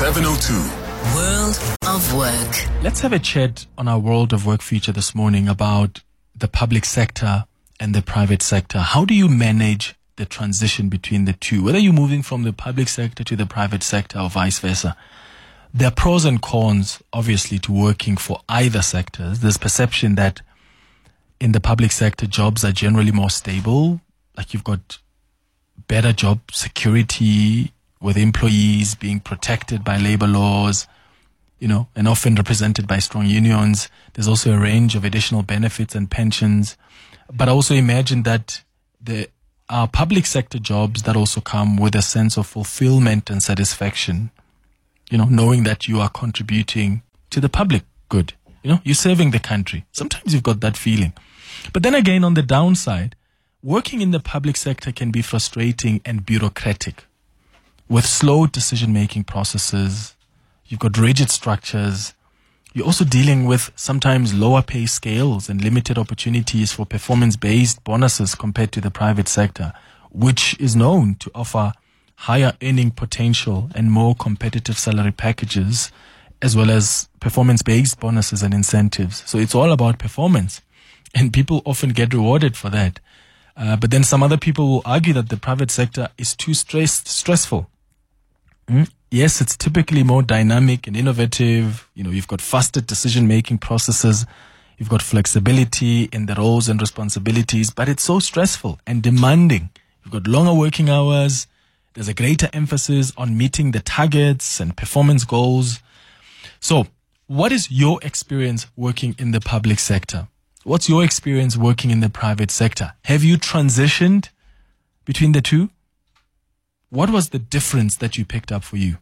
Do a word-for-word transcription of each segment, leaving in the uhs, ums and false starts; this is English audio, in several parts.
seven oh two. World of Work. Let's have a chat on our World of Work feature this morning about the public sector and the private sector. How do you manage the transition between the two? Whether you're moving from the public sector to the private sector or vice versa. There are pros and cons, obviously, to working for either sectors. There's perception that in the public sector, jobs are generally more stable. Like you've got better job security with employees being protected by labor laws, you know, and often represented by strong unions. There's also a range of additional benefits and pensions. But I also imagine that there are public sector jobs that also come with a sense of fulfillment and satisfaction, you know, knowing that you are contributing to the public good. You know, you're serving the country. Sometimes you've got that feeling. But then again, on the downside, working in the public sector can be frustrating and bureaucratic with slow decision-making processes. You've got rigid structures. You're also dealing with sometimes lower pay scales and limited opportunities for performance-based bonuses compared to the private sector, which is known to offer higher earning potential and more competitive salary packages, as well as performance-based bonuses and incentives. So it's all about performance, and people often get rewarded for that. Uh, but then some other people will argue that the private sector is too stressed, stressful. Mm? Yes, it's typically more dynamic and innovative. You know, you've got faster decision-making processes. You've got flexibility in the roles and responsibilities, but it's so stressful and demanding. You've got longer working hours. There's a greater emphasis on meeting the targets and performance goals. So, what is your experience working in the public sector? What's your experience working in the private sector? Have you transitioned between the two? What was the difference that you picked up for you?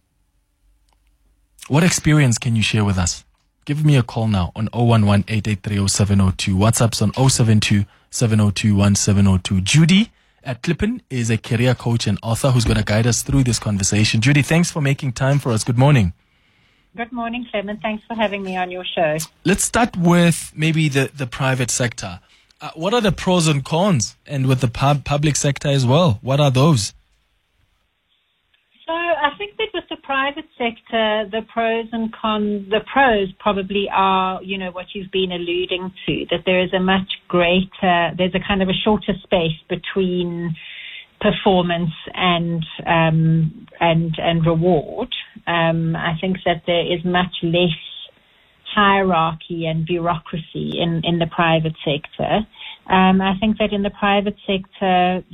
What experience can you share with us? Give me a call now on zero one one, eight eight three, zero seven zero two. WhatsApp's on zero seven two, seven zero two, one seven zero two. Judy at Klippen is a career coach and author who's going to guide us through this conversation. Judy, thanks for making time for us. Good morning. Good morning, Clement. Thanks for having me on your show. Let's start with maybe the, the private sector. Uh, what are the pros and cons? And with the pub, public sector as well, what are those? So I think that with the private sector, the pros and cons, the pros probably are, you know, what you've been alluding to, that there is a much greater, there's a kind of a shorter space between performance and um, and and reward. Um, I think that there is much less hierarchy and bureaucracy in, in the private sector. Um, I think that in the private sector,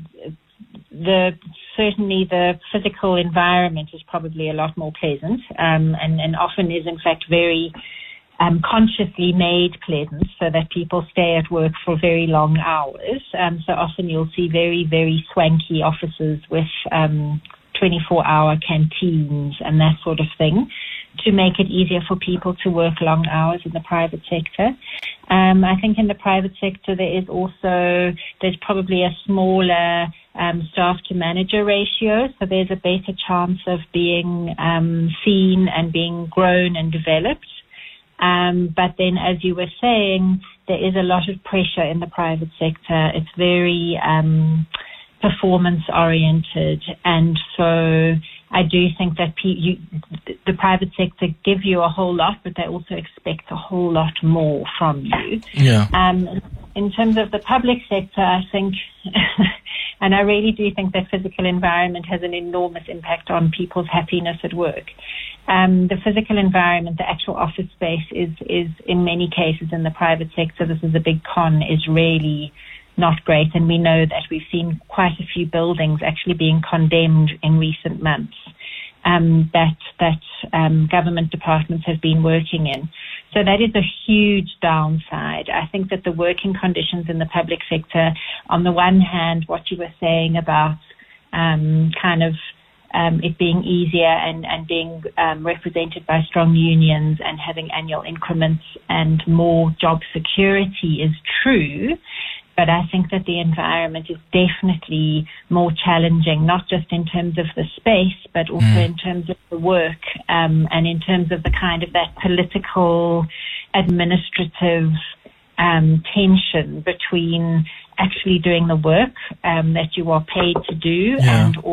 the certainly the physical environment is probably a lot more pleasant, um, and, and often is in fact very um, consciously made pleasant so that people stay at work for very long hours. Um, so often you'll see very, very swanky offices with um, twenty-four hour canteens and that sort of thing to make it easier for people to work long hours in the private sector. Um, I think in the private sector there is also, there's probably a smaller um, staff to manager ratio, so there's a better chance of being um, seen and being grown and developed. Um, but then, as you were saying, there is a lot of pressure in the private sector. It's very um, performance-oriented, and so I do think that P- you, the private sector give you a whole lot, but they also expect a whole lot more from you. Yeah. Um, in terms of the public sector, I think, and I really do think that physical environment has an enormous impact on people's happiness at work. Um, the physical environment, the actual office space is, is in many cases in the private sector, this is a big con, is really not great. And we know that we've seen quite a few buildings actually being condemned in recent months um, that, that um, government departments have been working in. So that is a huge downside. I think that the working conditions in the public sector, on the one hand, what you were saying about um, kind of Um, it being easier and, and being um, represented by strong unions and having annual increments and more job security is true. But I think that the environment is definitely more challenging, not just in terms of the space, but also mm. in terms of the work um, and in terms of the kind of that political, administrative um, tension between actually doing the work um, that you are paid to do yeah. and also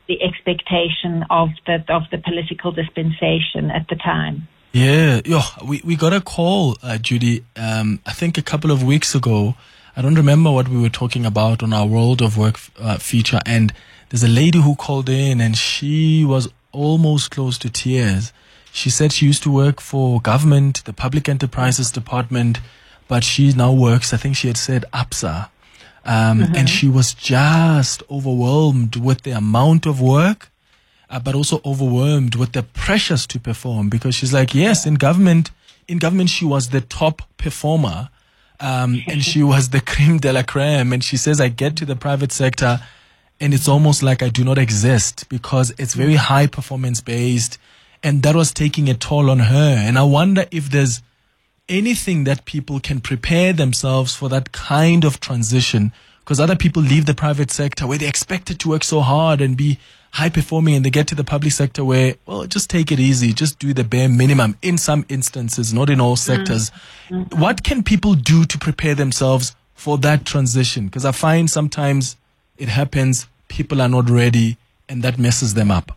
the expectation of the of the political dispensation at the time. Yeah, yo, we, we got a call, uh, Judy, um, I think a couple of weeks ago. I don't remember what we were talking about on our World of Work uh, feature. And there's a lady who called in and she was almost close to tears. She said she used to work for government, the Public Enterprises Department, but she now works, I think she had said, APSA. Um, mm-hmm. And she was just overwhelmed with the amount of work. Uh, but also overwhelmed with the pressures to perform, because she's like, yes, in government, in government, she was the top performer, um, and she was the creme de la creme. And she says, I get to the private sector and it's almost like I do not exist because it's very high performance based, and that was taking a toll on her. And I wonder if there's anything that people can prepare themselves for that kind of transition, because other people leave the private sector where they're expected to work so hard and be high performing, and they get to the public sector where, well, just take it easy, just do the bare minimum in some instances, not in all sectors. Mm-hmm. What can people do to prepare themselves for that transition? Because I find sometimes it happens, people are not ready, and that messes them up.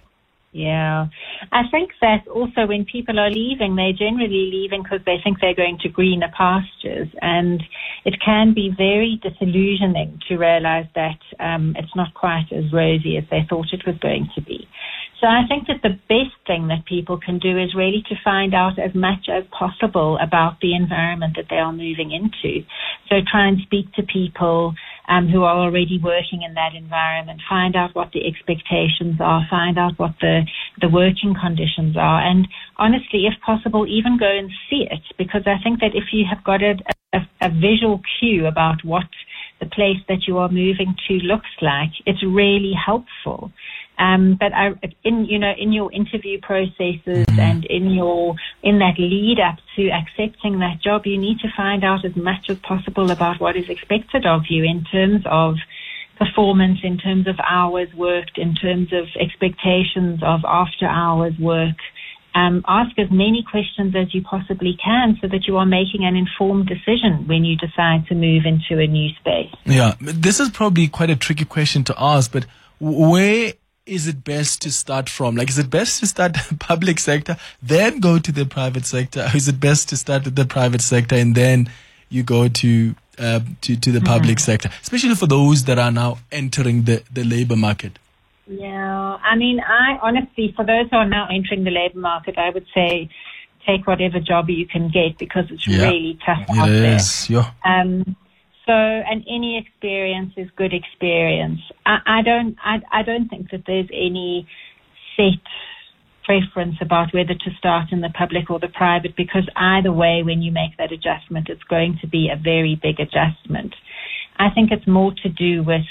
Yeah. I think that also when people are leaving, they're generally leaving because they think they're going to greener pastures. And it can be very disillusioning to realize that um, it's not quite as rosy as they thought it was going to be. So I think that the best thing that people can do is really to find out as much as possible about the environment that they are moving into. So try and speak to people um, who are already working in that environment, find out what the expectations are, find out what the, the working conditions are, and honestly, if possible, even go and see it, because I think that if you have got a, a, a visual cue about what the place that you are moving to looks like, it's really helpful. Um, but I, in you know, in your interview processes and in your in that lead up to accepting that job, you need to find out as much as possible about what is expected of you in terms of performance, in terms of hours worked, in terms of expectations of after hours work. Um, ask as many questions as you possibly can so that you are making an informed decision when you decide to move into a new space. Yeah, this is probably quite a tricky question to ask, but where is it best to start from? Like, is it best to start public sector, then go to the private sector? Or is it best to start with the private sector and then you go to uh, to, to the mm-hmm. public sector, especially for those that are now entering the, the labor market? Yeah, I mean, I honestly, for those who are now entering the labor market, I would say take whatever job you can get because it's yeah, really tough out there. Yeah. Um, So, and any experience is good experience. I, I don't, I, I don't think that there's any set preference about whether to start in the public or the private, because either way, when you make that adjustment, it's going to be a very big adjustment. I think it's more to do with,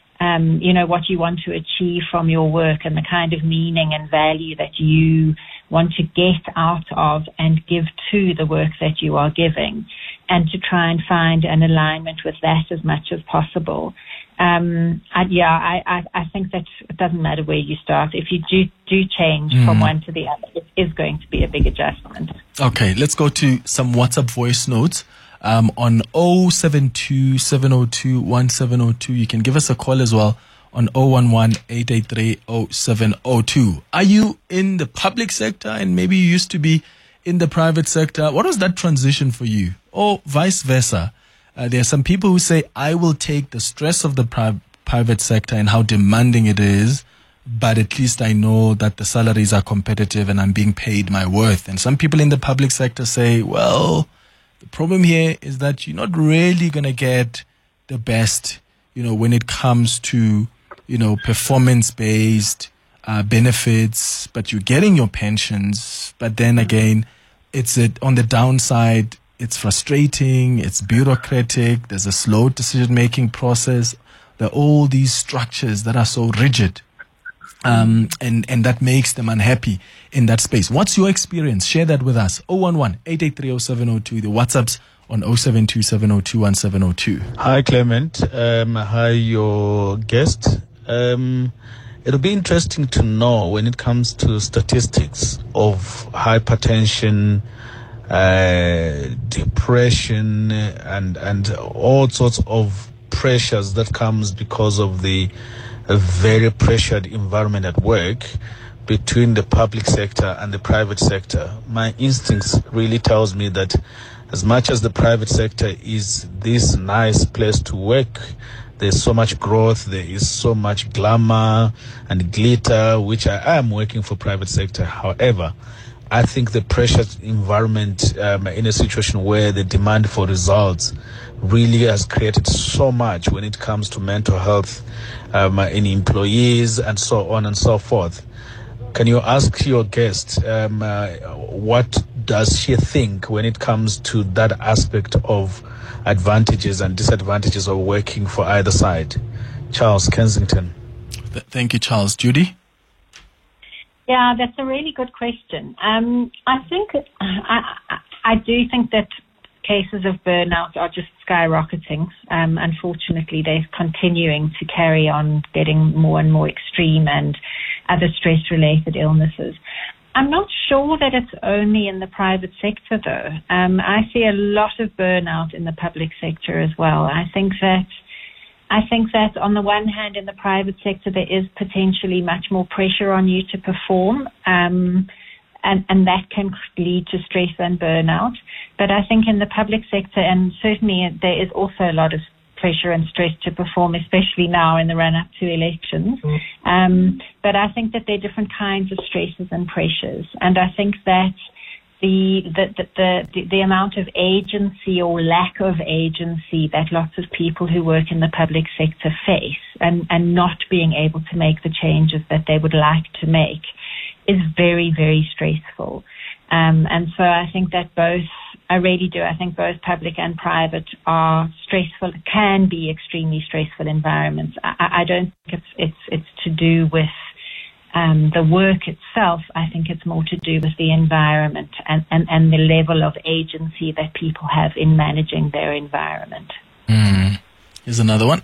um, you know, what you want to achieve from your work and the kind of meaning and value that you want to get out of and give to the work that you are giving, and to try and find an alignment with that as much as possible. Um, I, yeah, I, I, I think that it doesn't matter where you start. If you do, do change mm. from one to the other, it is going to be a big adjustment. Okay, let's go to some WhatsApp voice notes. Um, on oh seven two, seven oh two, one seven oh two. You can give us a call as well on oh one one, eight eight three, oh seven oh two. Are you in the public sector and maybe you used to be in the private sector? What was that transition for you? Or vice versa? Uh, there are some people who say, I will take the stress of the pri- private sector and how demanding it is, but at least I know that the salaries are competitive and I'm being paid my worth. And some people in the public sector say, well, the problem here is that you're not really going to get the best, you know, when it comes to, you know, performance-based uh, benefits, but you're getting your pensions. But then again, it's a, on the downside, it's frustrating, it's bureaucratic, there's a slow decision-making process. There are all these structures that are so rigid, um, and, and that makes them unhappy in that space. What's your experience? Share that with us. oh one one, eight eight three, oh seven oh two. The WhatsApp's on oh seven two, seven oh two, one seven oh two. Hi, Clement. Um, hi, your guest. Um, it'll be interesting to know when it comes to statistics of hypertension, uh, depression, and and all sorts of pressures that comes because of the a very pressured environment at work between the public sector and the private sector. My instincts really tells me that as much as the private sector is this nice place to work, there's so much growth, there is so much glamour and glitter, which I am working for private sector. However, I think the pressured environment um, in a situation where the demand for results really has created so much when it comes to mental health um, in employees and so on and so forth. Can you ask your guest um, uh, what does she think when it comes to that aspect of advantages and disadvantages of working for either side? Charles, Kensington. Th- thank you, Charles. Judy? Yeah, that's a really good question. Um, I think, I, I, I do think that cases of burnout are just skyrocketing. Um, unfortunately, they're continuing to carry on getting more and more extreme, and other stress-related illnesses. I'm not sure that it's only in the private sector, though. Um, I see a lot of burnout in the public sector as well. I think that I think that on the one hand, in the private sector, there is potentially much more pressure on you to perform, um, and, and that can lead to stress and burnout. But I think in the public sector, and certainly there is also a lot of pressure and stress to perform, especially now in the run-up to elections. Mm. Um, but I think that there are different kinds of stresses and pressures, and I think that the the, the the the amount of agency or lack of agency that lots of people who work in the public sector face, and, and not being able to make the changes that they would like to make, is very, very stressful. Um, and so I think that both, I really do, I think both public and private are stressful, can be extremely stressful environments. I, I don't think it's, it's, it's to do with um, the work itself. I think it's more to do with the environment and, and, and the level of agency that people have in managing their environment. Mm. Here's another one.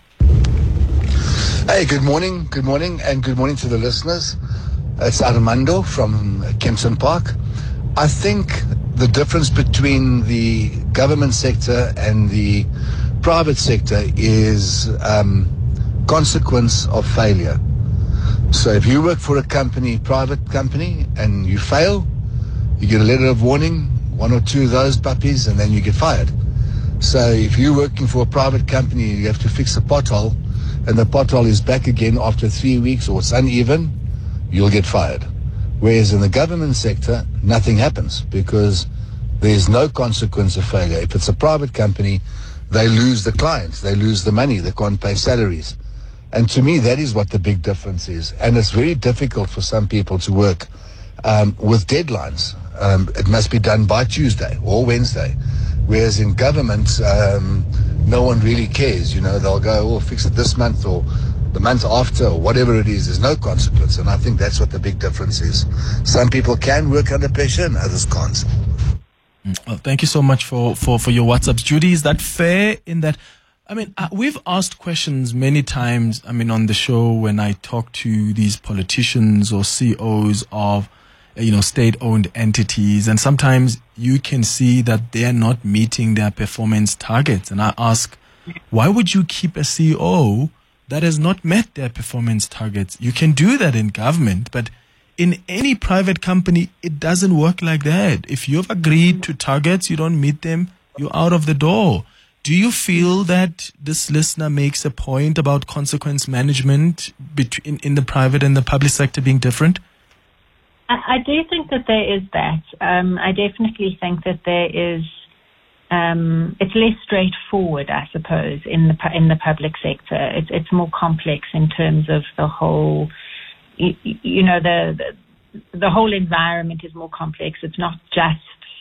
Hey, good morning, good morning, and good morning to the listeners. It's Armando from Kempton Park. I think the difference between the government sector and the private sector is um, consequence of failure. So if you work for a company, private company, and you fail, you get a letter of warning, one or two of those puppies, and then you get fired. So if you're working for a private company, you have to fix a pothole, and the pothole is back again after three weeks or it's uneven, you'll get fired. Whereas in the government sector, nothing happens because there's no consequence of failure. If it's a private company, they lose the clients, they lose the money, they can't pay salaries. And to me, that is what the big difference is. And it's very difficult for some people to work um, with deadlines. Um, it must be done by Tuesday or Wednesday. Whereas in government, um, no one really cares. You know, they'll go, oh, fix it this month or the month after or whatever it is. There's no consequence. And I think that's what the big difference is. Some people can work under pressure and others can't. Well, thank you so much for, for, for your WhatsApps. Judy, is that fair in that, I mean, uh, we've asked questions many times, I mean, on the show when I talk to these politicians or C E Os of, you know, state-owned entities, and sometimes you can see that they are not meeting their performance targets. And I ask, why would you keep a C E O that has not met their performance targets? You can do that in government, but in any private company, it doesn't work like that. If you've agreed to targets, you don't meet them, you're out of the door. Do you feel that this listener makes a point about consequence management between in the private and the public sector being different? I, I do think that there is that. Um, I definitely think that there is. Um, it's less straightforward, I suppose, in the in the public sector. It's it's more complex in terms of the whole. You, you know, the, the the whole environment is more complex. It's not just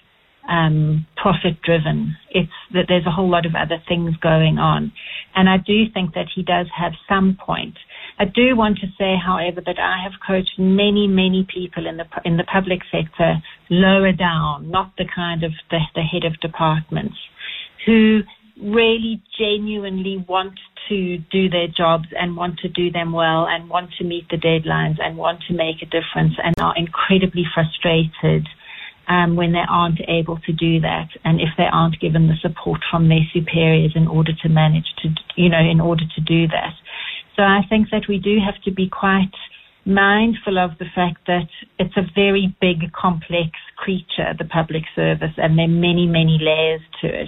um, profit driven. It's that there's a whole lot of other things going on, and I do think that he does have some point. I do want to say, however, that I have coached many, many people in the in the public sector lower down, not the kind of the, the head of departments, who really genuinely want to do their jobs and want to do them well and want to meet the deadlines and want to make a difference and are incredibly frustrated um, when they aren't able to do that and if they aren't given the support from their superiors in order to manage to, you know, in order to do that. So I think that we do have to be quite mindful of the fact that it's a very big, complex creature, the public service, and there are many, many layers to it.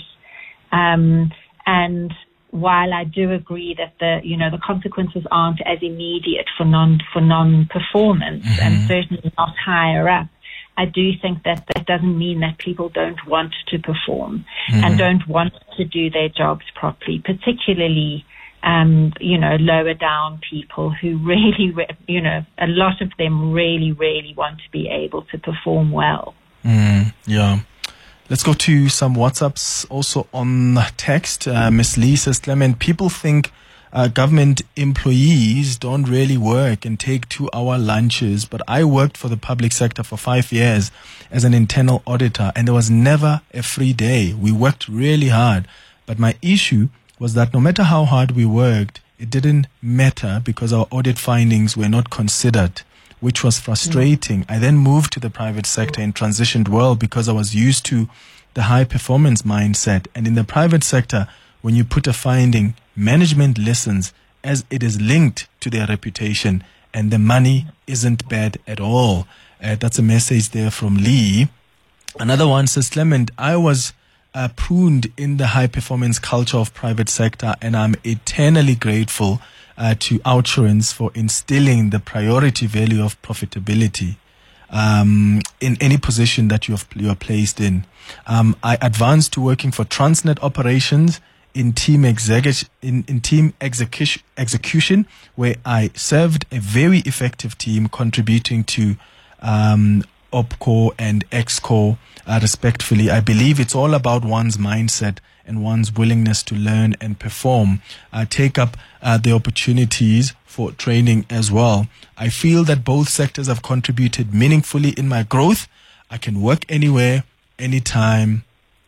Um, and while I do agree that the, you know, the consequences aren't as immediate for non, for non-performance, mm-hmm. and certainly not higher up, I do think that that doesn't mean that people don't want to perform, mm-hmm. and don't want to do their jobs properly, particularly, um, you know, lower down people who really, you know, a lot of them really, really want to be able to perform well. Mm, yeah. Let's go to some WhatsApps also on text. Uh, Miss Lee says, Clement, people think uh, government employees don't really work and take two-hour lunches, but I worked for the public sector for five years as an internal auditor, and there was never a free day. We worked really hard, but my issue was that no matter how hard we worked, it didn't matter because our audit findings were not considered, which was frustrating. I then moved to the private sector and transitioned well because I was used to the high performance mindset. And in the private sector, when you put a finding, management listens as it is linked to their reputation, and the money isn't bad at all. Uh, that's a message there from Lee. Another one says, Clement, I was uh, pruned in the high performance culture of private sector, and I'm eternally grateful Uh, to Outsurance for instilling the priority value of profitability um, in any position that you have you are placed in. Um, I advanced to working for Transnet operations in team execu- in, in team execution, execution, where I served a very effective team, contributing to um, OPCO and EXCO uh, respectfully. I believe it's all about one's mindset and one's willingness to learn and perform, uh, take up uh, the opportunities for training as well. I feel that both sectors have contributed meaningfully in my growth. I can work anywhere, anytime.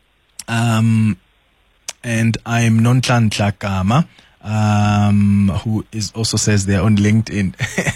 Um, and I'm Nontlanhla Kama, um, who is also says they're on LinkedIn,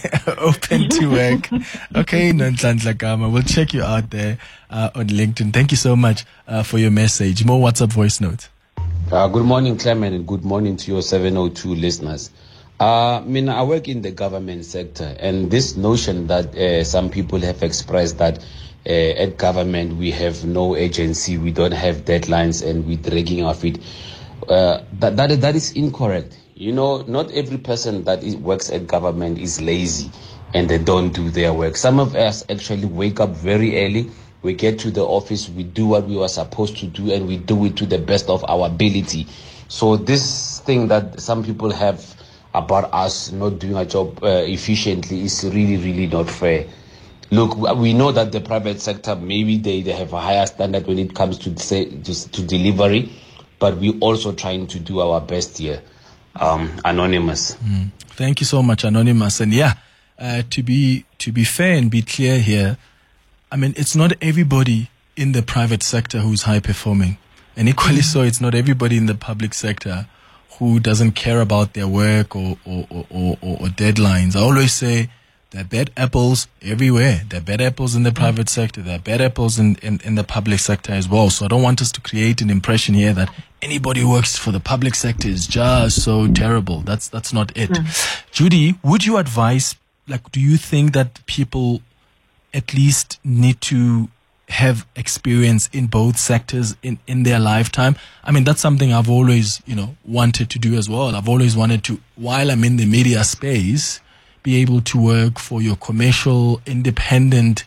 open to work. Okay, Nontlanhla Kama, we'll check you out there uh, on LinkedIn. Thank you so much uh, for your message. More WhatsApp voice notes. Uh, good morning, Clement, and good morning to your seven oh two listeners. Uh, I mean, I work in the government sector, and this notion that uh, some people have expressed that uh, at government we have no agency, we don't have deadlines, and we're dragging our feet, uh, that, that, that is incorrect. You know, not every person that is, works at government is lazy and they don't do their work. Some of us actually wake up very early. We get to the office, we do what we were supposed to do, and we do it to the best of our ability. So this thing that some people have about us not doing our job uh, efficiently is really, really not fair. Look, we know that the private sector, maybe they, they have a higher standard when it comes to, say, to, to delivery, but we're also trying to do our best here. Um, Anonymous. Mm. Thank you so much, Anonymous. And yeah, uh, to be to be fair and be clear here, I mean, it's not everybody in the private sector who's high performing. And equally so, it's not everybody in the public sector who doesn't care about their work or, or, or, or, or deadlines. I always say there are bad apples everywhere. There are bad apples in the private sector. There are bad apples in, in, in the public sector as well. So I don't want us to create an impression here that anybody who works for the public sector is just so terrible. That's, that's not it. Mm. Judy, would you advise, like, do you think that people at least need to have experience in both sectors in, in their lifetime? I mean, that's something I've always, you know, wanted to do as well. I've always wanted to, while I'm in the media space, be able to work for your commercial, independent,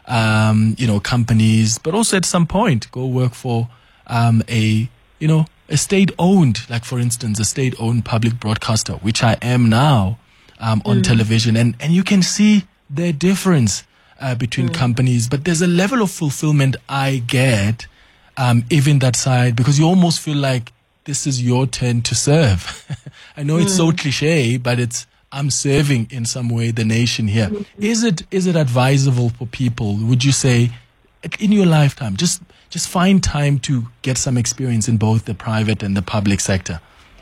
um, you know, companies, but also at some point go work for um, a, you know, a state-owned, like for instance, a state-owned public broadcaster, which I am now um, on mm. television. And, and you can see the difference Uh, between mm. companies, but there's a level of fulfillment I get um, even that side, because you almost feel like this is your turn to serve. I know mm. it's so cliche, but it's I'm serving in some way the nation here. Mm. Is it is it advisable for people? Would you say in your lifetime, just just find time to get some experience in both the private and the public sector?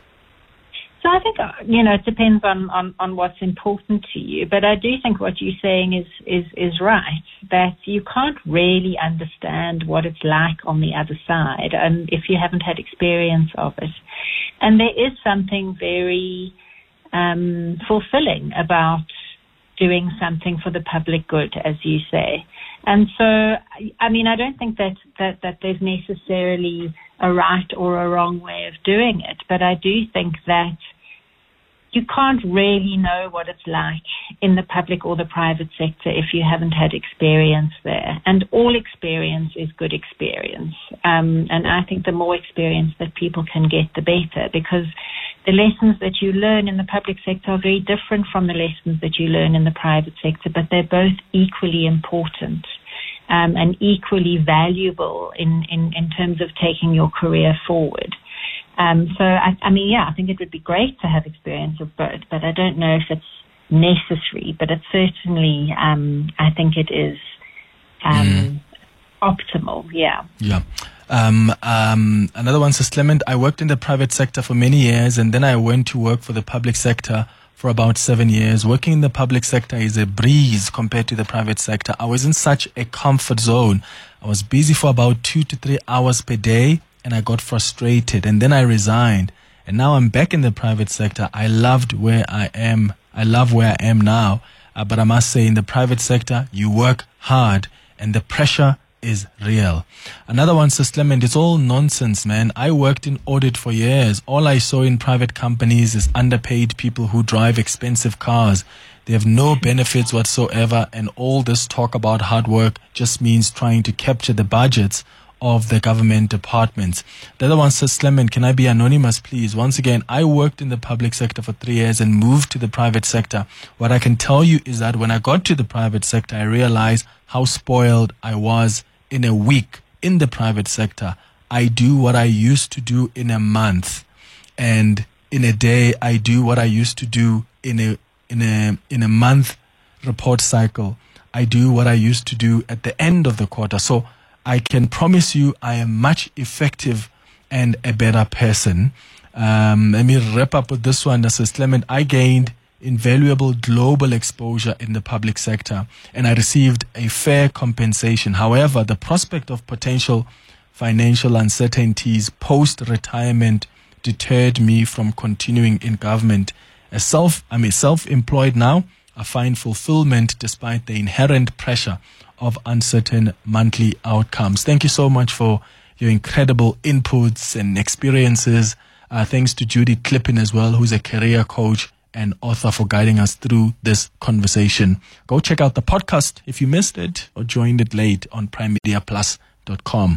So I think, you know, it depends on, on, on what's important to you. But I do think what you're saying is, is, is right, that you can't really understand what it's like on the other side um, if you haven't had experience of it. And there is something very um, fulfilling about doing something for the public good, as you say. And so, I mean, I don't think that, that, that there's necessarily a right or a wrong way of doing it, but I do think that you can't really know what it's like in the public or the private sector if you haven't had experience there. And all experience is good experience. Um, and I think the more experience that people can get, the better, because the lessons that you learn in the public sector are very different from the lessons that you learn in the private sector, but they're both equally important um, and equally valuable in, in, in terms of taking your career forward. Um, so, I, I mean, yeah, I think it would be great to have experience of both, but I don't know if it's necessary, but it's certainly, um, I think it is um, mm. optimal, yeah. Yeah. Um, um, another one says, Clement, I worked in the private sector for many years, and then I went to work for the public sector for about seven years. Working in the public sector is a breeze compared to the private sector. I was in such a comfort zone. I was busy for about two to three hours per day, and I got frustrated, and then I resigned, and now I'm back in the private sector. I loved where I am. I love where I am now, uh, but I must say in the private sector, you work hard, and the pressure is real. Another one says, Clement, it's all nonsense, man. I worked in audit for years. All I saw in private companies is underpaid people who drive expensive cars. They have no benefits whatsoever, and all this talk about hard work just means trying to capture the budgets of the government departments. The other one says, Clement, can I be anonymous, please? Once again, I worked in the public sector for three years and moved to the private sector. What I can tell you is that when I got to the private sector, I realized how spoiled I was. In a week in the private sector, I do what I used to do in a month, and in a day, I do what I used to do in a in a in a month report cycle. I do what I used to do at the end of the quarter. So I can promise you I am much effective and a better person. Um, let me wrap up with this one that says, Clement, I gained invaluable global exposure in the public sector, and I received a fair compensation. However, the prospect of potential financial uncertainties post-retirement deterred me from continuing in government. As self, I'm a self-employed now. I find fulfillment despite the inherent pressure of uncertain monthly outcomes. Thank you so much for your incredible inputs and experiences. Uh, thanks to Judy Clippin as well, who's a career coach and author, for guiding us through this conversation. Go check out the podcast if you missed it or joined it late on prime media plus dot com.